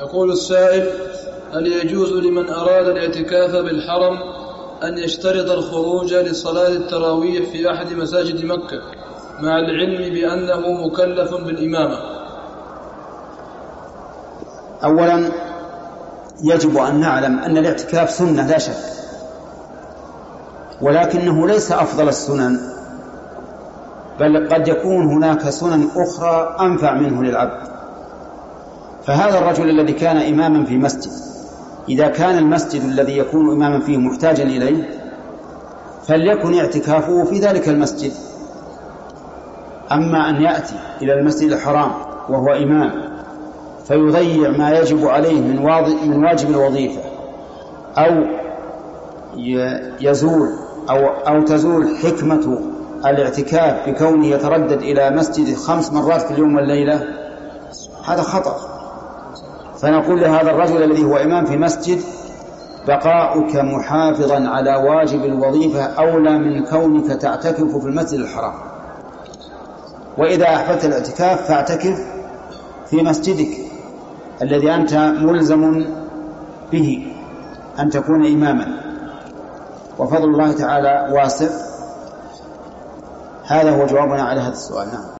يقول السائل: هل يجوز لمن أراد الاعتكاف بالحرم أن يشترط الخروج لصلاة التراويح في أحد مساجد مكة مع العلم بأنه مكلف بالإمامة؟ أولا يجب أن نعلم أن الاعتكاف سنة لا شك، ولكنه ليس أفضل السنن، بل قد يكون هناك سنن أخرى أنفع منه للعبد. فهذا الرجل الذي كان إماما في مسجد، إذا كان المسجد الذي يكون إماما فيه محتاجا إليه فليكن اعتكافه في ذلك المسجد. أما أن يأتي إلى المسجد الحرام وهو إمام فيضيع ما يجب عليه من واجب الوظيفة، أو يزول أو تزول حكمة الاعتكاف بكونه يتردد إلى مسجد 5 مرات في اليوم والليلة، هذا خطأ. فنقول لهذا الرجل الذي هو إمام في مسجد: بقاؤك محافظا على واجب الوظيفة أولى من كونك تعتكف في المسجد الحرام. وإذا أحببت الاعتكاف فاعتكف في مسجدك الذي أنت ملزم به أن تكون إماما، وفضل الله تعالى واسع. هذا هو جوابنا على هذا السؤال. نعم.